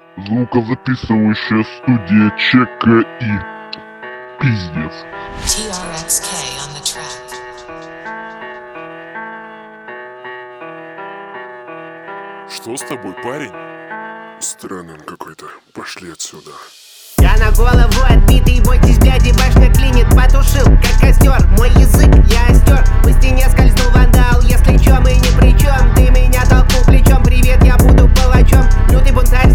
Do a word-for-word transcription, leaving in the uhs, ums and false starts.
Звукозаписывающая студия ЧКИ. Пиздец. T R X K on the track. Что с тобой, парень? Странный он какой-то. Пошли отсюда. Я на голову отбитый, бойтесь, бляди, башня клинит. Потушил, как костер, мой язык я стер. По стене скользнул вандал, если чё, мы ни при чем. Ты меня толкнул плечом, привет, я буду палачом. Лютый бунтарь